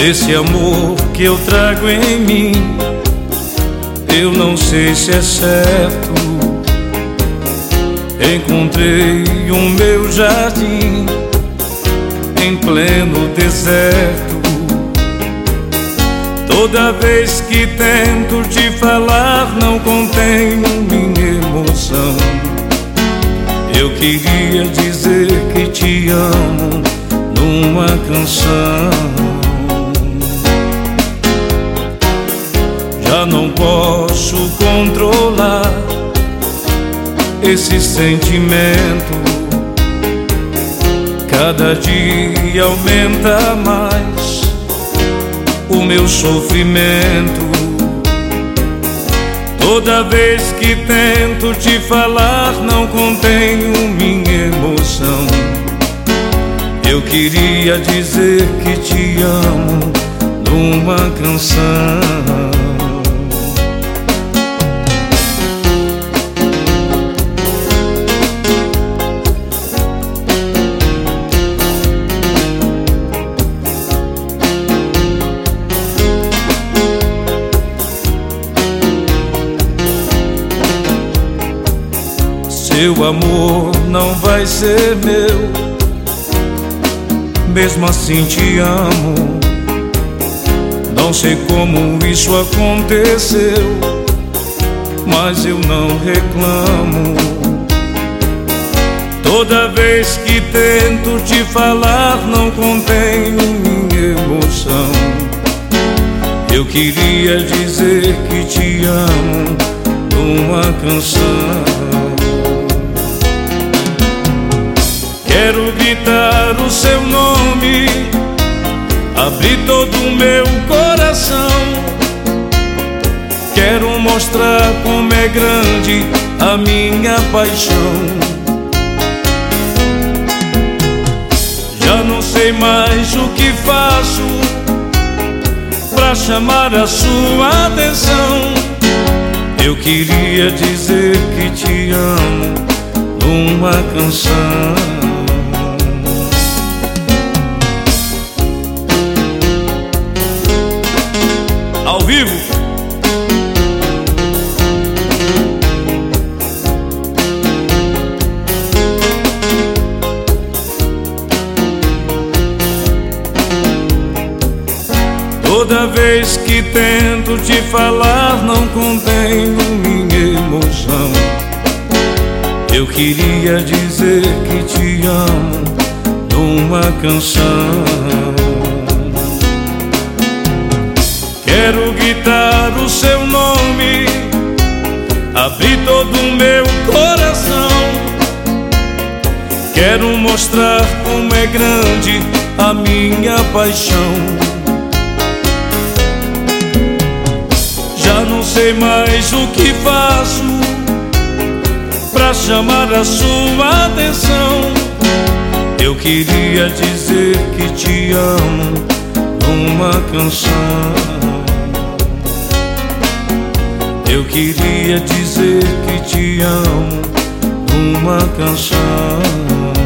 Esse amor que eu trago em mim, eu não sei se é certo. Encontrei o meu jardim em pleno deserto. Toda vez que tento te falar, não contenho minha emoção. Eu queria dizer que te amo numa canção. Já não posso controlar esse sentimento. Cada dia aumenta mais o meu sofrimento. Toda vez que tento te falar, não contenho minha emoção. Eu queria dizer que te amo numa canção. Seu amor não vai ser meu, mesmo assim te amo. Não sei como isso aconteceu, mas eu não reclamo. Toda vez que tento te falar, não contenho minha emoção. Eu queria dizer que te amo numa canção. Quero gritar o seu nome, abrir todo o meu coração. Quero mostrar como é grande a minha paixão. Já não sei mais o que faço pra chamar a sua atenção. Eu queria dizer que te amo numa canção. Ao vivo. Toda vez que tento te falar, não contenho minha emoção. Eu queria dizer que te amo numa canção. Quero gritar o seu nome, abrir todo o meu coração. Quero mostrar como é grande a minha paixão. Já não sei mais o que faço pra chamar a sua atenção. Eu queria dizer que te amo numa canção. Eu queria dizer que te amo numa canção.